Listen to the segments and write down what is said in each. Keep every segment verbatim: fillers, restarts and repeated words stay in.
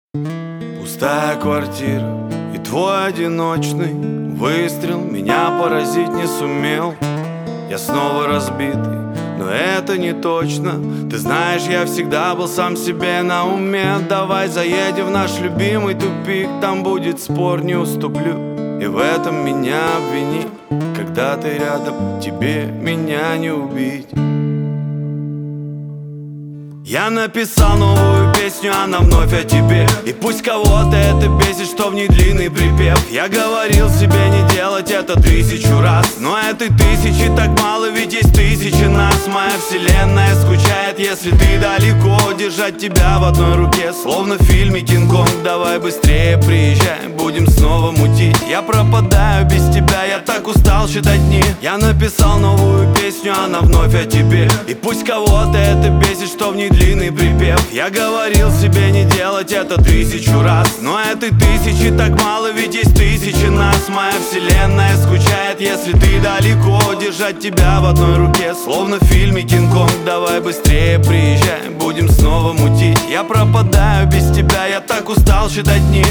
Пустая квартира и твой одиночный выстрел меня поразить не сумел. Я снова разбитый, но это не точно. Ты знаешь, я всегда был сам себе на уме. Давай заедем в наш любимый тупик, там будет спор, не уступлю. И в этом меня обвини, когда ты рядом, тебе меня не убить. Я написал новую песню, она вновь о тебе. И пусть кого-то это бесит, что в ней длинный припев. Я говорил себе не делать это тысячу раз, но этой тысячи так мало, ведь есть тысячи нас. Моя вселенная скучает, если ты далеко. Держать тебя в одной руке, словно в фильме Кинг-Конг. Давай быстрее приезжай, будем снова мутить. Я пропадаю без тебя, я так устал считать дни. Я написал новую песню, она вновь о тебе. И пусть кого-то это бесит, что в ней длинный припев. Я говорил себе не делать это тысячу раз, но этой тысячи так мало, ведь есть тысячи нас. Моя вселенная скучает, если ты далеко. Держать тебя в одной руке, словно в фильме Кинг-Конг. Давай быстрее приезжай, будем снова мутить. Я пропадаю без тебя, я так устал считать дни.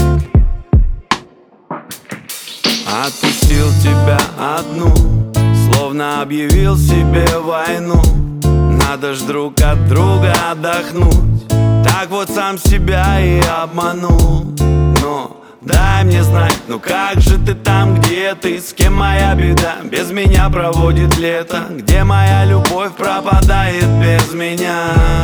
Отпустил тебя одну, словно объявил себе войну. Надо ж друг от друга отдохнуть. Так вот сам себя и обманул. Но дай мне знать, ну как же ты там, где ты? С кем моя беда? Без меня проводит лето. Где моя любовь пропадает без меня?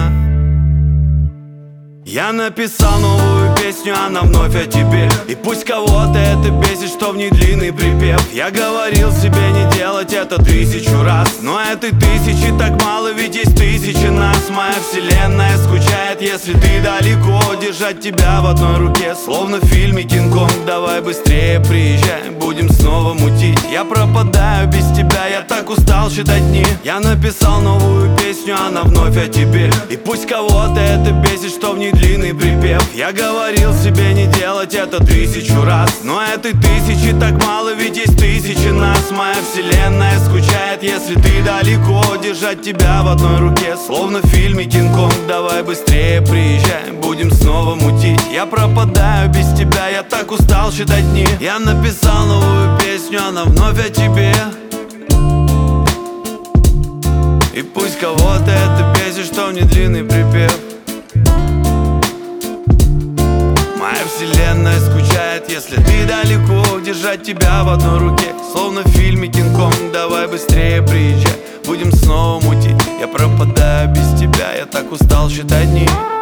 Я написал новую песню, она вновь о тебе. И пусть кого-то это бесит, что в ней длинный припев. Я говорил себе не делать это тысячу раз, но этой тысячи так мало, ведь есть тысячи нас. Моя вселенная скучает, если ты далеко. Держать тебя в одной руке, словно в фильме Кинг-Конг. Давай быстрее приезжай, будем снова мутить. Я пропадаю без тебя, я так устал считать дни. Я написал новую песню, она вновь о тебе. И пусть кого-то это бесит, что в ней длинный припев. Я говорил себе не делать это тысячу раз, но этой тысячи так мало, ведь есть тысячи нас. Моя вселенная скучает, если ты далеко. Держать тебя в одной руке, словно в фильме Кинг-Конг. Давай быстрее приезжай, будем снова мутить. Я пропадаю без тебя, я так устал считать дни. Я написал новую песню, она вновь о тебе. И пусть кого-то это бесит, что в ней длинный припев. Моя вселенная скучает, если ты далеко. Держать тебя в одной руке, словно в фильме Кинг-Конг. Давай быстрее приезжай, будем снова мутить. Я пропадаю без тебя, я так устал считать дни.